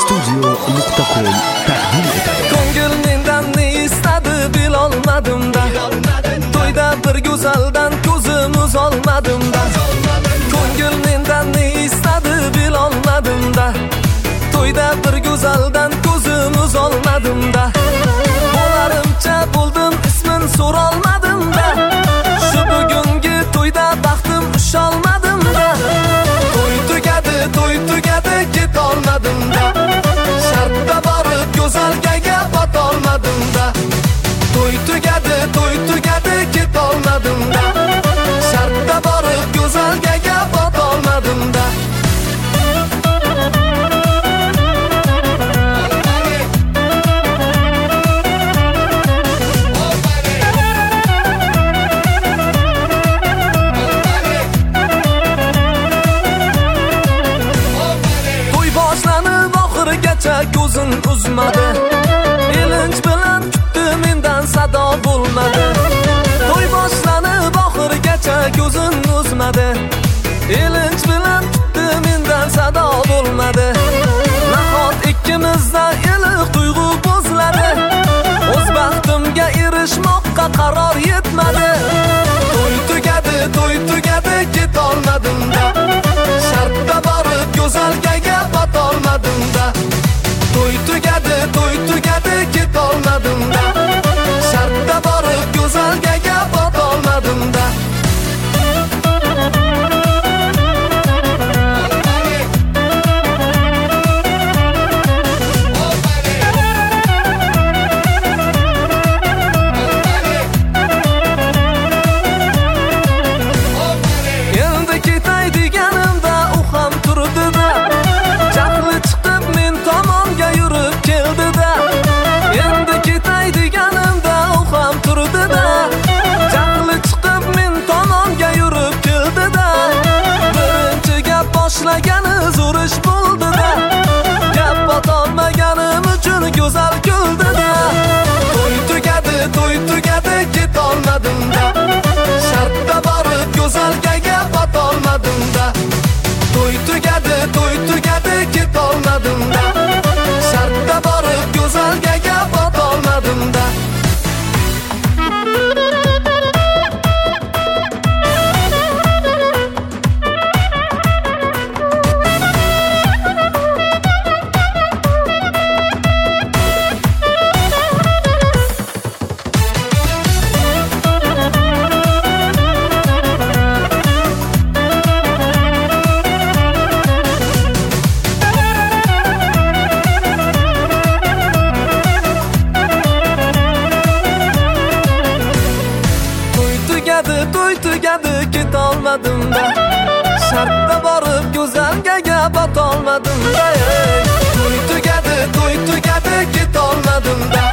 studio.com taqdim etadi. Ko'ngil mendan ne istadi bilolmadim-da. To'yda bir go'zaldan ko'zim uzolmadim-da. Ko'ngil mendan ne istadi bilolmadim-da. To'yda bir go'zaldan ko'zim uzolmadim-da. Bo'larimcha bo'ldim, ismin so'rolmadim-da. Shu bugungi to'yda baxtim usholmadim-da. To'y tugadi, ketolmadim-da. Shartda borib go'zalga botolmadim-da. To'y tugadi, ketolmadim-da. Shartda borib go'zalga botolmadim-da. Ko'zin uzmadi, elinch bilan kutdi, mendan sado bo'lmadi. To'y boshlanib oxirigacha ko'zin uzmadi, elinch bilan kutdi, mendan sado bo'lmadi. Nahot ikkimizda iliq tuyg'u bo'zladi, o'z baxtimga erishmoqqa qaror yetmadi. To'y tugadi, ketolmadim-da. Shartda borib go'zalga botolmadim-da. To'y tugadi, ketolmadim-da. Shartda borib go'zalga botolmadim-da. Endi ketay deganimda u ham turdi-da. Jahli chiqib men tomonga yurib keldi-da. Endi ketay deganimda u ham turdi-da. Jahli chiqib men tomonga yurib keldi-da. Birinchi gap boshlagani zo'r ish bo'ldi-da. Gap botolmaganim uchun go'zal kuldi-da. To'y tugadi, ketolmadim-da. Shartda borib go'zalga botolmadim-da. To'y tugadi, ketolmadim-da. Shartda borib go'zalga botolmadim-da. To'y tugadi, ketolmadim-da. Shartda borib go'zalga botolmadim-da. To'y tugadi, ketolmadim-da.